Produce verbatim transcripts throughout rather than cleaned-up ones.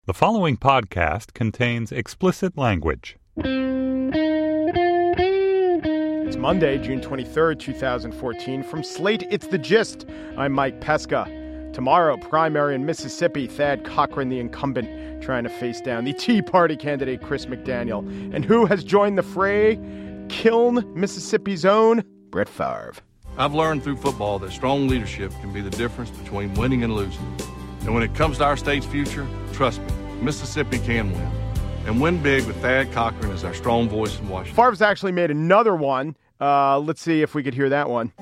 The following podcast contains explicit language. It's Monday, June twenty-third, twenty fourteen. From Slate, it's The Gist. I'm Mike Pesca. Tomorrow, primary in Mississippi, Thad Cochran, the incumbent, trying to face down the Tea Party candidate, Chris McDaniel. And who has joined the fray? Kiln, Mississippi's own Brett Favre. I've learned through football that strong leadership can be the difference between winning and losing. And when it comes to our state's future, trust me, Mississippi can win. And win big with Thad Cochran as our strong voice in Washington. Favre's actually made another one. Uh, let's see if we could hear that one.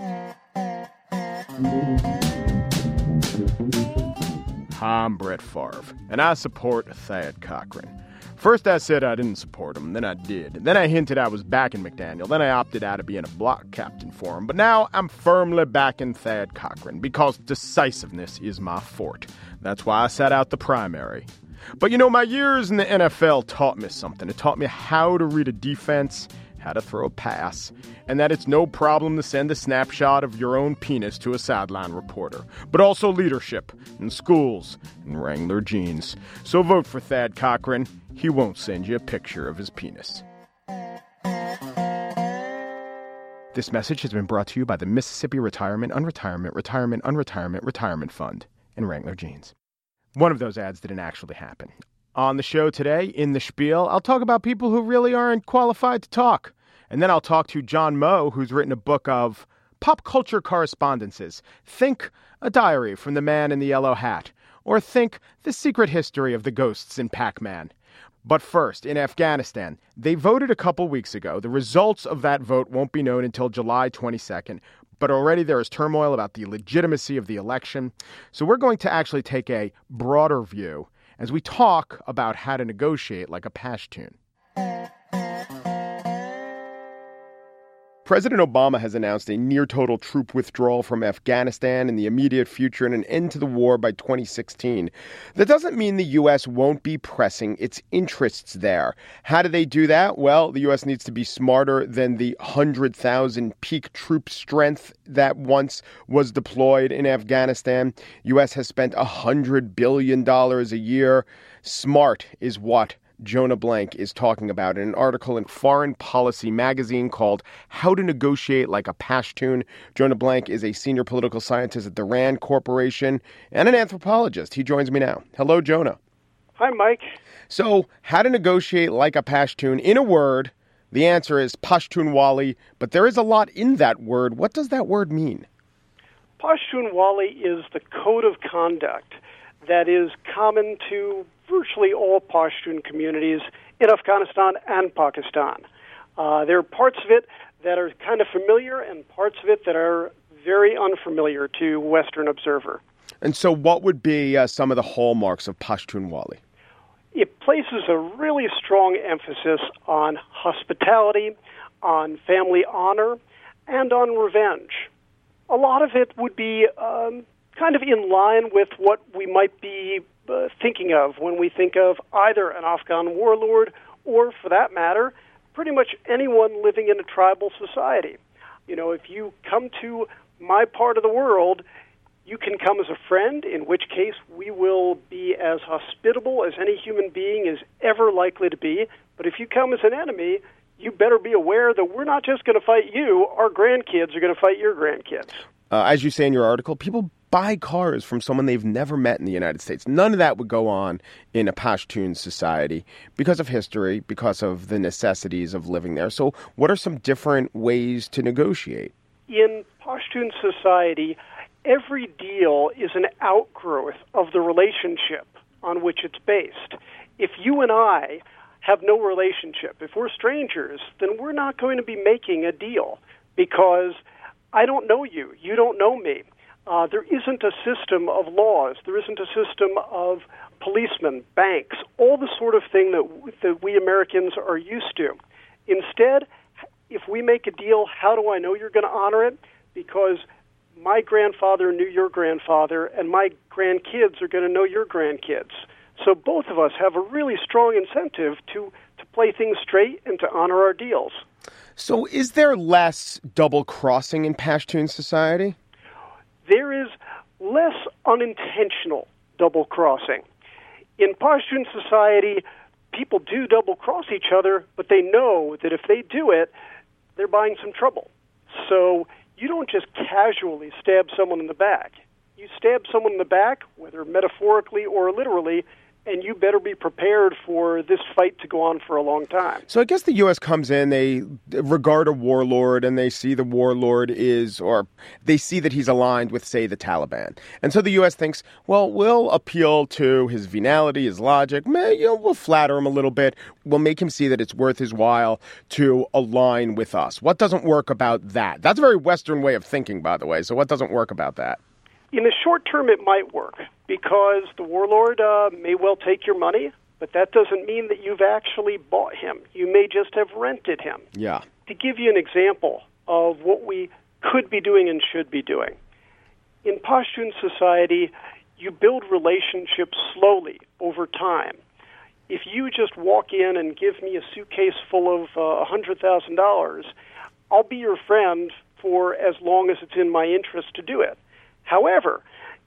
I'm Brett Favre, and I support Thad Cochran. First I said I didn't support him, then I did. Then I hinted I was backing McDaniel. Then I opted out of being a block captain for him. But now I'm firmly backing Thad Cochran because decisiveness is my forte. That's why I sat out the primary. But you know, my years in the N F L taught me something. It taught me how to read a defense, how to throw a pass, and that it's no problem to send a snapshot of your own penis to a sideline reporter, but also leadership in schools and Wrangler jeans. So vote for Thad Cochran. He won't send you a picture of his penis. This message has been brought to you by the Mississippi Retirement, Unretirement, Retirement, Unretirement, Retirement Fund and Wrangler jeans. One of those ads didn't actually happen. On the show today, in the spiel, I'll talk about people who really aren't qualified to talk. And then I'll talk to John Moe, who's written a book of pop culture correspondences. Think A Diary from the Man in the Yellow Hat. Or think The Secret History of the Ghosts in Pac-Man. But first, in Afghanistan, they voted a couple weeks ago. The results of that vote won't be known until July twenty-second. But already there is turmoil about the legitimacy of the election. So we're going to actually take a broader view as we talk about how to negotiate like a Pashtun. President Obama has announced a near-total troop withdrawal from Afghanistan in the immediate future and an end to the war by twenty sixteen. That doesn't mean the U S won't be pressing its interests there. How do they do that? Well, the U S needs to be smarter than the one hundred thousand peak troop strength that once was deployed in Afghanistan. U S has spent one hundred billion dollars a year. Smart is what Jonah Blank is talking about in an article in Foreign Policy magazine called How to Negotiate Like a Pashtun. Jonah Blank is a senior political scientist at the RAND Corporation and an anthropologist. He joins me now. Hello, Jonah. Hi, Mike. So, how to negotiate like a Pashtun? In a word, the answer is Pashtunwali, but there is a lot in that word. What does that word mean? Pashtunwali is the code of conduct that is common to virtually all Pashtun communities in Afghanistan and Pakistan. Uh, there are parts of it that are kind of familiar and parts of it that are very unfamiliar to Western observer. And so what would be uh, some of the hallmarks of Pashtunwali? It places a really strong emphasis on hospitality, on family honor, and on revenge. A lot of it would be um, kind of in line with what we might be uh, thinking of when we think of either an Afghan warlord or, for that matter, pretty much anyone living in a tribal society. You know, if you come to my part of the world, you can come as a friend, in which case we will be as hospitable as any human being is ever likely to be. But if you come as an enemy, you better be aware that we're not just going to fight you, our grandkids are going to fight your grandkids. Uh, as you say in your article, people buy cars from someone they've never met in the United States. None of that would go on in a Pashtun society because of history, because of the necessities of living there. So what are some different ways to negotiate? In Pashtun society, every deal is an outgrowth of the relationship on which it's based. If you and I have no relationship, if we're strangers, then we're not going to be making a deal because I don't know you, you don't know me. Uh, there isn't a system of laws. There isn't a system of policemen, banks, all the sort of thing that, that we Americans are used to. Instead, if we make a deal, how do I know you're going to honor it? Because my grandfather knew your grandfather, and my grandkids are going to know your grandkids. So both of us have a really strong incentive to, to play things straight and to honor our deals. So is there less double-crossing in Pashtun society? There is less unintentional double-crossing. In Pashtun society, people do double-cross each other, but they know that if they do it, they're buying some trouble. So you don't just casually stab someone in the back. You stab someone in the back, whether metaphorically or literally, and you better be prepared for this fight to go on for a long time. So I guess the U S comes in, they regard a warlord, and they see the warlord is, or they see that he's aligned with, say, the Taliban. And so the U S thinks, well, we'll appeal to his venality, his logic. May, you know, we'll flatter him a little bit. We'll make him see that it's worth his while to align with us. What doesn't work about that? That's a very Western way of thinking, by the way. So what doesn't work about that? In the short term, it might work because the warlord uh, may well take your money, but that doesn't mean that you've actually bought him. You may just have rented him. Yeah. To give you an example of what we could be doing and should be doing, in Pashtun society, you build relationships slowly over time. If you just walk in and give me a suitcase full of uh, one hundred thousand dollars, I'll be your friend for as long as it's in my interest to do it. However,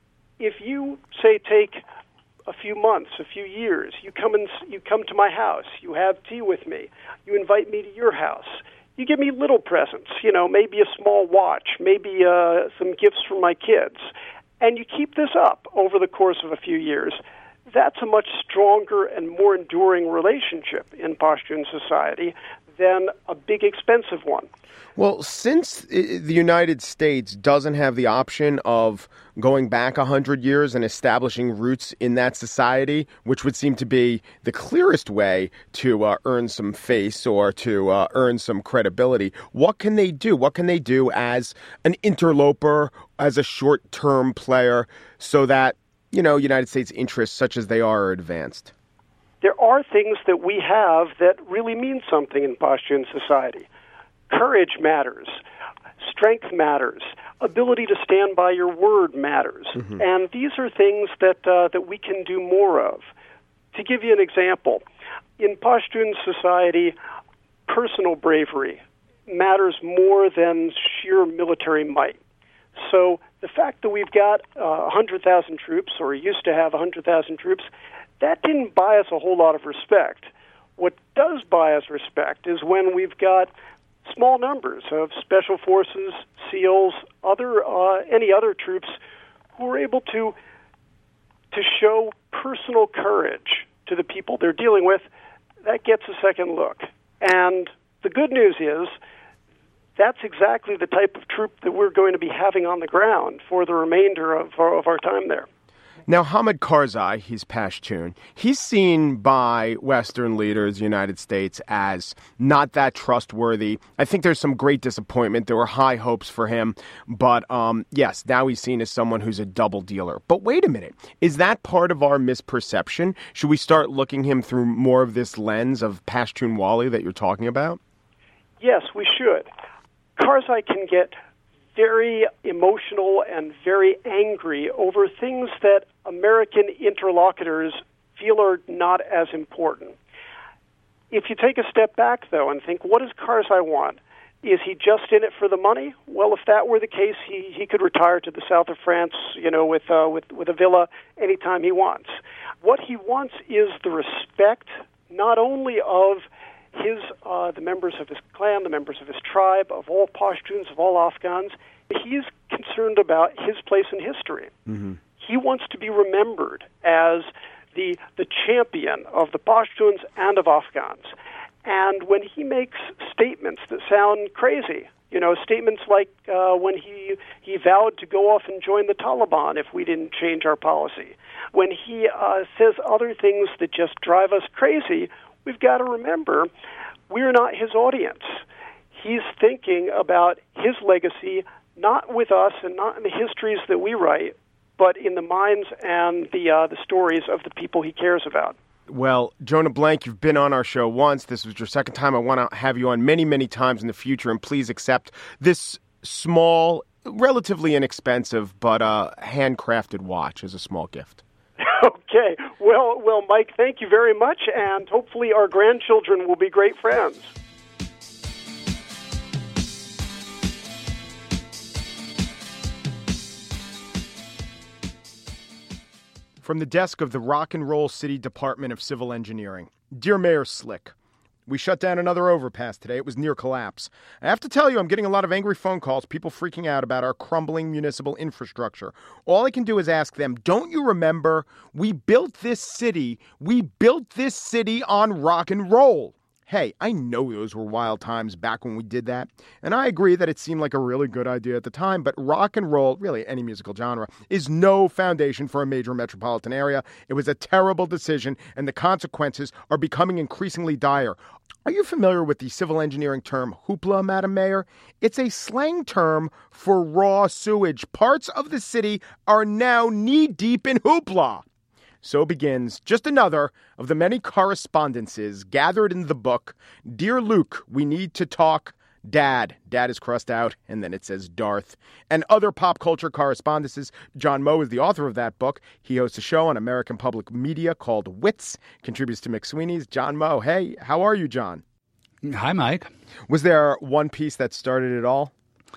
if you, say, take a few months, a few years, you come and you come to my house, you have tea with me, you invite me to your house, you give me little presents, you know, maybe a small watch, maybe uh, some gifts for my kids, and you keep this up over the course of a few years, that's a much stronger and more enduring relationship in Pashtun society than a big, expensive one. Well, since the United States doesn't have the option of going back one hundred years and establishing roots in that society, which would seem to be the clearest way to uh, earn some face or to uh, earn some credibility, what can they do? What can they do as an interloper, as a short-term player, so that, you know, United States interests, such as they are, are advanced? There are things that we have that really mean something in Pashtun society. Courage matters. Strength matters. Ability to stand by your word matters. Mm-hmm. And these are things that uh, that we can do more of. To give you an example, in Pashtun society, personal bravery matters more than sheer military might. So the fact that we've got uh, one hundred thousand troops, or used to have one hundred thousand troops, that didn't buy us a whole lot of respect. What does buy us respect is when we've got small numbers of special forces, SEALs, other uh, any other troops who are able to to show personal courage to the people they're dealing with. That gets a second look. And the good news is that's exactly the type of troop that we're going to be having on the ground for the remainder of our, of our time there. Now, Hamid Karzai, he's Pashtun, he's seen by Western leaders, the United States, as not that trustworthy. I think there's some great disappointment. There were high hopes for him. But, um, yes, now he's seen as someone who's a double dealer. But wait a minute. Is that part of our misperception? Should we start looking him through more of this lens of Pashtun-Wali that you're talking about? Yes, we should. Karzai can get very emotional and very angry over things that American interlocutors feel are not as important. If you take a step back, though, and think, what does Karzai want? Is he just in it for the money? Well, if that were the case, he, he could retire to the south of France, you know, with, uh, with, with a villa anytime he wants. What he wants is the respect not only of his uh, the members of his clan, the members of his tribe, of all Pashtuns, of all Afghans. He's concerned about his place in history. Mm-hmm. He wants to be remembered as the the champion of the Pashtuns and of Afghans. And when he makes statements that sound crazy, you know, statements like uh, when he he vowed to go off and join the Taliban if we didn't change our policy, when he uh, says other things that just drive us crazy, we've got to remember we're not his audience. He's thinking about his legacy, not with us and not in the histories that we write, but in the minds and the uh, the stories of the people he cares about. Well, Jonah Blank, you've been on our show once. This was your second time. I want to have you on many, many times in the future, and please accept this small, relatively inexpensive, but uh, handcrafted watch as a small gift. Okay. Well, well, Mike, thank you very much, and hopefully our grandchildren will be great friends. From the desk of the Rock and Roll City Department of Civil Engineering. Dear Mayor Slick, we shut down another overpass today. It was near collapse. I have to tell you, I'm getting a lot of angry phone calls, people freaking out about our crumbling municipal infrastructure. All I can do is ask them, don't you remember we built this city? We built this city on rock and roll. Hey, I know those were wild times back when we did that, and I agree that it seemed like a really good idea at the time, but rock and roll, really any musical genre, is no foundation for a major metropolitan area. It was a terrible decision, and the consequences are becoming increasingly dire. Are you familiar with the civil engineering term hoopla, Madam Mayor? It's a slang term for raw sewage. Parts of the city are now knee-deep in hoopla. So begins just another of the many correspondences gathered in the book, Dear Luke, we need to talk, Dad. Dad is crossed out, and then it says Darth. And other pop culture correspondences. John Moe is the author of that book. He hosts a show on American Public Media called Wits, contributes to McSweeney's. John Moe, hey, how are you, John? Hi, Mike. Was there one piece that started it all?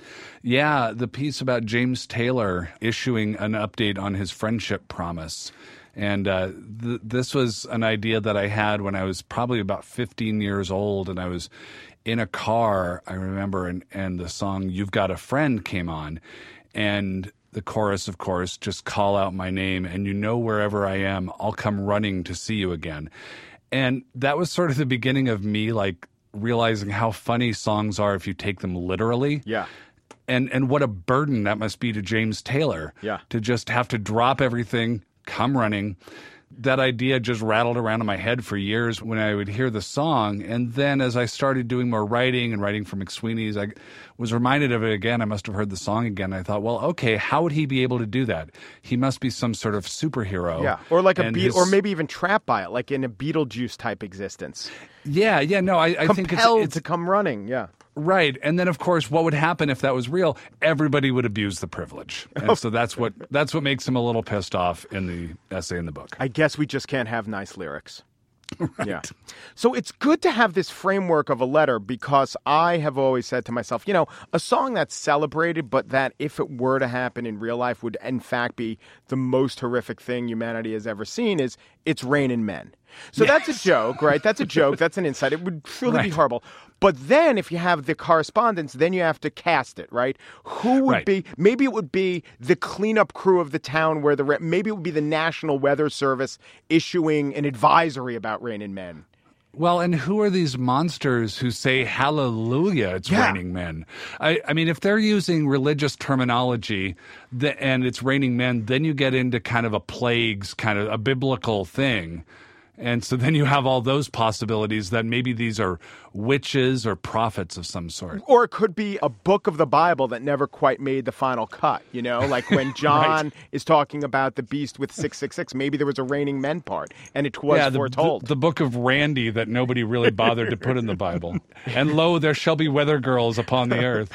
Yeah, the piece about James Taylor issuing an update on his friendship promise. And uh, th- this was an idea that I had when I was probably about fifteen years old, and I was in a car, I remember, and, and the song You've Got a Friend came on. And the chorus, of course, just call out my name, and you know wherever I am, I'll come running to see you again. And that was sort of the beginning of me, like, realizing how funny songs are if you take them literally. Yeah. And, and what a burden that must be to James Taylor. Yeah. To just have to drop everything, come running. That idea just rattled around in my head for years when I would hear the song. And then as I started doing more writing and writing for McSweeney's, I was reminded of it again. I must have heard the song again. I thought, well, okay, how would he be able to do that? He must be some sort of superhero. Yeah, or like a and beat, his... or maybe even trapped by it, like in a Beetlejuice type existence. Yeah, yeah, no, I, I think it's, compelled it's to come running. Yeah. Right. And then, of course, what would happen if that was real? Everybody would abuse the privilege. And so that's what that's what makes him a little pissed off in the essay in the book. I guess we just can't have nice lyrics. Right. Yeah. So it's good to have this framework of a letter because I have always said to myself, you know, a song that's celebrated, but that if it were to happen in real life would in fact be the most horrific thing humanity has ever seen is It's Raining Men. So yes. that's a joke, right? That's a joke. That's an insight. It would truly right. be horrible. But then if you have the correspondence, then you have to cast it, right? Who would right. be, maybe it would be the cleanup crew of the town where the, maybe it would be the National Weather Service issuing an advisory about raining men. Well, and who are these monsters who say, hallelujah, it's yeah. raining men? I, I mean, if they're using religious terminology the, and it's raining men, then you get into kind of a plagues, kind of a biblical thing. And so then you have all those possibilities that maybe these are witches or prophets of some sort. Or it could be a book of the Bible that never quite made the final cut, you know? Like when John right. is talking about the beast with six six six, maybe there was a raining men part, and it was yeah, the, foretold. The, the book of Randy that nobody really bothered to put in the Bible. And lo, there shall be weather girls upon the earth.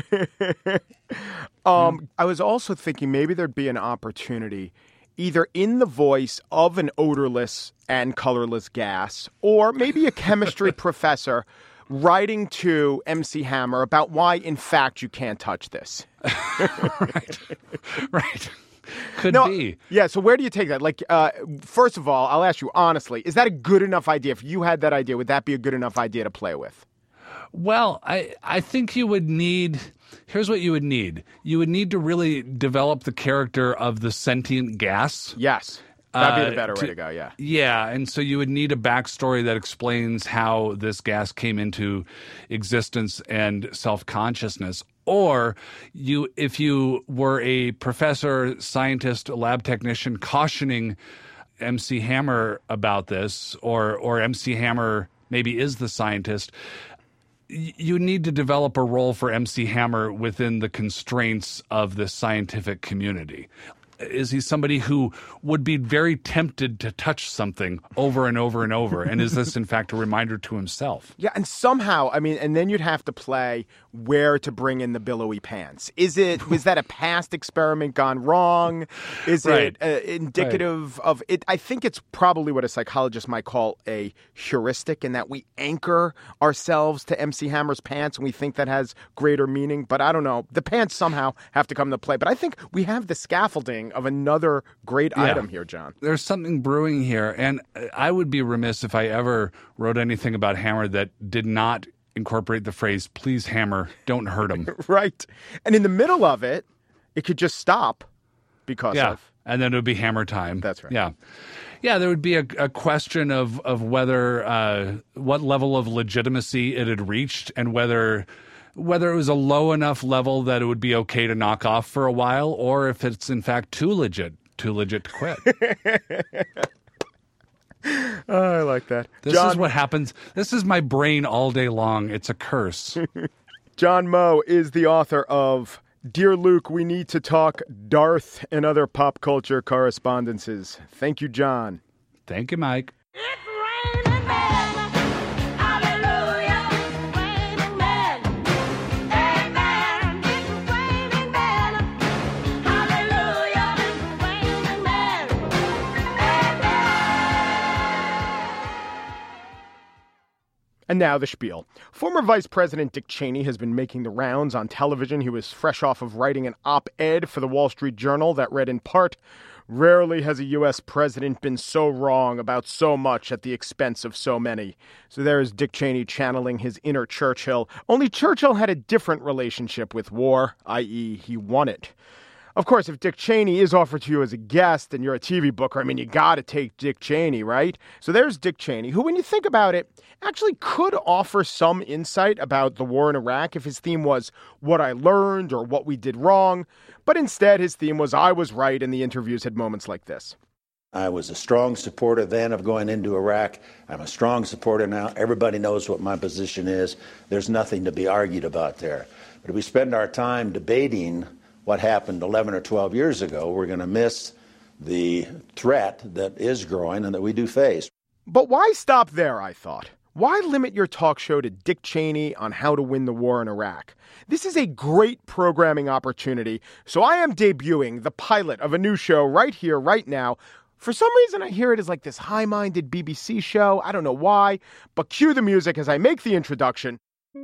um, I was also thinking maybe there'd be an opportunity either in the voice of an odorless and colorless gas, or maybe a chemistry professor writing to M C Hammer about why, in fact, you can't touch this. right. Right. Could no, be. Yeah, so where do you take that? Like, uh, first of all, I'll ask you honestly, is that a good enough idea? If you had that idea, would that be a good enough idea to play with? Well, I, I think you would need, here's what you would need. You would need to really develop the character of the sentient gas. Yes. That'd be the better uh, way to, to go, yeah. Yeah, and so you would need a backstory that explains how this gas came into existence and self-consciousness. Or you, if you were a professor, scientist, lab technician cautioning M C Hammer about this, or or M C Hammer maybe is the scientist, you need to develop a role for M C Hammer within the constraints of the scientific community. Is he somebody who would be very tempted to touch something over and over and over? And is this, in fact, a reminder to himself? Yeah, and somehow, I mean, and then you'd have to play where to bring in the billowy pants. Is it, was that a past experiment gone wrong? Is right. it uh, indicative right. of it? I think it's probably what a psychologist might call a heuristic, in that we anchor ourselves to M C Hammer's pants and we think that has greater meaning. But I don't know. The pants somehow have to come into play. But I think we have the scaffolding beginning of another great Yeah. item here, John. There's something brewing here, and I would be remiss if I ever wrote anything about Hammer that did not incorporate the phrase, please, Hammer, don't hurt him. Right. And in the middle of it, it could just stop because Yeah, of... and then it would be Hammer time. That's right. Yeah. Yeah, there would be a, a question of, of whether, uh, what level of legitimacy it had reached and whether... whether it was a low enough level that it would be okay to knock off for a while, or if it's in fact too legit, too legit to quit. Oh, I like that. This John, is what happens. This is my brain all day long. It's a curse. John Moe is the author of Dear Luke, We Need to Talk Darth and Other Pop Culture Correspondences. Thank you, John. Thank you, Mike. It's raining men. Hallelujah. It's raining men. Amen. It's raining men. Hallelujah. It's raining men. Amen. And now the spiel. Former Vice President Dick Cheney has been making the rounds on television. He was fresh off of writing an op-ed for the Wall Street Journal that read in part, "Rarely has a U S president been so wrong about so much at the expense of so many." So there is Dick Cheney channeling his inner Churchill. Only Churchill had a different relationship with war, that is he won it. Of course, if Dick Cheney is offered to you as a guest and you're a T V booker, I mean, you got to take Dick Cheney, right? So there's Dick Cheney, who, when you think about it, actually could offer some insight about the war in Iraq if his theme was what I learned or what we did wrong. But instead, his theme was I was right, and the interviews had moments like this. I was a strong supporter then of going into Iraq. I'm a strong supporter now. Everybody knows what my position is. There's nothing to be argued about there. But if we spend our time debating what happened eleven or twelve years ago, we're going to miss the threat that is growing and that we do face. But why stop there, I thought? Why limit your talk show to Dick Cheney on how to win the war in Iraq? This is a great programming opportunity, so I am debuting the pilot of a new show right here, right now. For some reason, I hear it as like this high-minded B B C show. I don't know why, but cue the music as I make the introduction.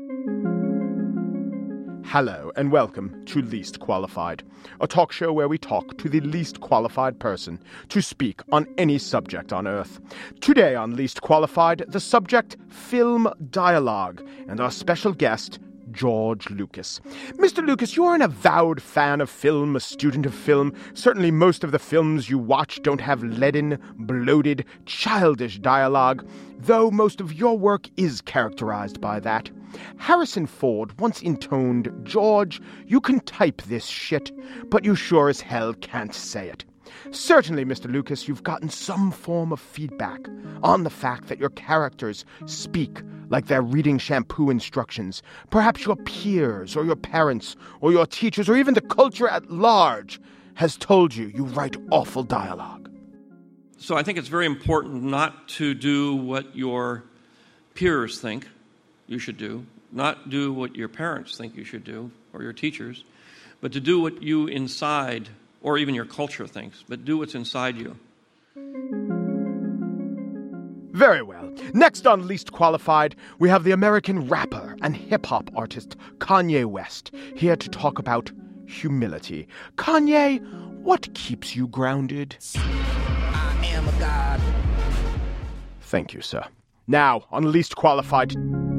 Hello and welcome to Least Qualified, a talk show where we talk to the least qualified person to speak on any subject on Earth. Today on Least Qualified, the subject, film dialogue, and our special guest, George Lucas. Mister Lucas, you're an avowed fan of film, a student of film. Certainly most of the films you watch don't have leaden, bloated, childish dialogue, though most of your work is characterized by that. Harrison Ford once intoned, "George, you can type this shit, but you sure as hell can't say it." Certainly, Mister Lucas, you've gotten some form of feedback on the fact that your characters speak like they're reading shampoo instructions. Perhaps your peers or your parents or your teachers or even the culture at large has told you you write awful dialogue. So I think it's very important not to do what your peers think you should do, not do what your parents think you should do or your teachers, but to do what you inside or even your culture thinks, but do what's inside you. Very well. Next on Least Qualified, we have the American rapper and hip-hop artist Kanye West here to talk about humility. Kanye, what keeps you grounded? I am a god. Thank you, sir. Now, on Least Qualified,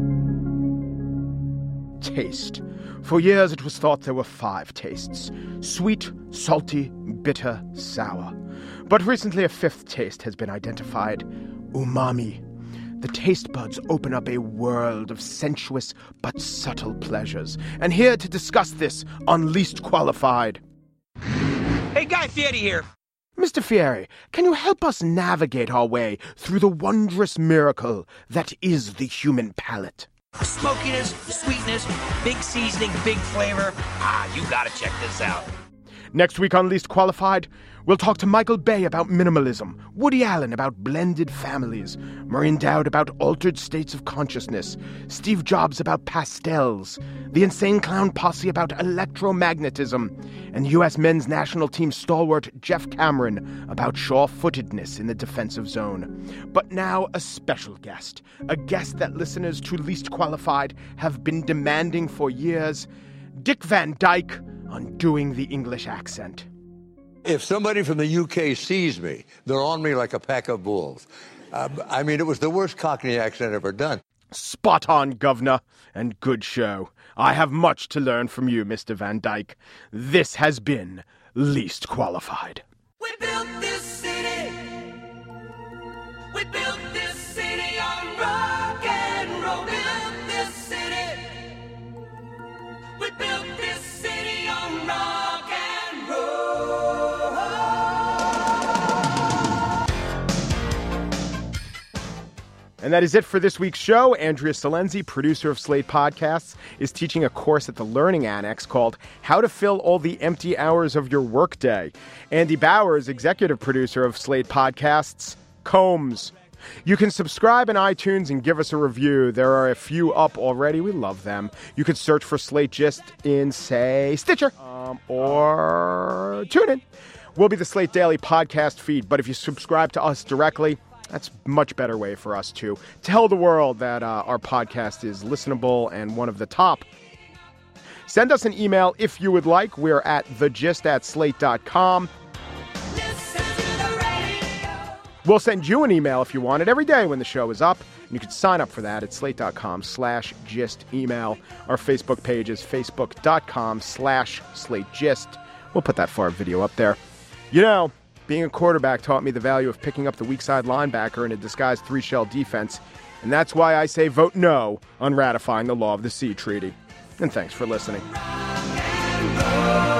taste. For years it was thought there were five tastes: sweet, salty, bitter, sour. But recently a fifth taste has been identified: umami. The taste buds open up a world of sensuous but subtle pleasures. And here to discuss this on Least Qualified, Hey, Guy Fieri here. Mister Fieri, can you help us navigate our way through the wondrous miracle that is the human palate? Smokiness, sweetness, big seasoning, big flavor. Ah, you gotta check this out. Next week on Least Qualified, we'll talk to Michael Bay about minimalism, Woody Allen about blended families, Maureen Dowd about altered states of consciousness, Steve Jobs about pastels, the Insane Clown Posse about electromagnetism, and U S men's national team stalwart Jeff Cameron about sure-footedness in the defensive zone. But now a special guest, a guest that listeners to Least Qualified have been demanding for years, Dick Van Dyke on doing the English accent. If somebody from the U K sees me, they're on me like a pack of wolves. Uh, I mean, it was the worst Cockney accent ever done. Spot on, governor, and good show. I have much to learn from you, Mister Van Dyke. This has been Least Qualified. We built this city. We built this city on rock and roll. We built this city. We built this city on rock and roll. And that is it for this week's show. Andrea Salenzi, producer of Slate Podcasts, is teaching a course at the Learning Annex called How to Fill All the Empty Hours of Your Workday. Andy Bowers, executive producer of Slate Podcasts, combs. You can subscribe in iTunes and give us a review. There are a few up already. We love them. You could search for Slate Gist in, say, Stitcher um, or TuneIn. We'll be the Slate Daily podcast feed, but if you subscribe to us directly, that's a much better way for us to tell the world that uh, our podcast is listenable and one of the top. Send us an email if you would like. We're at the gist at slate dot com. We'll send you an email if you want it every day when the show is up. And you can sign up for that at slate dot com slash gist email. Our Facebook page is facebook dot com slash slate gist. We'll put that far video up there. You know, being a quarterback taught me the value of picking up the weak side linebacker in a disguised three-shell defense, and that's why I say vote no on ratifying the Law of the Sea Treaty. And thanks for listening. Rock and roll.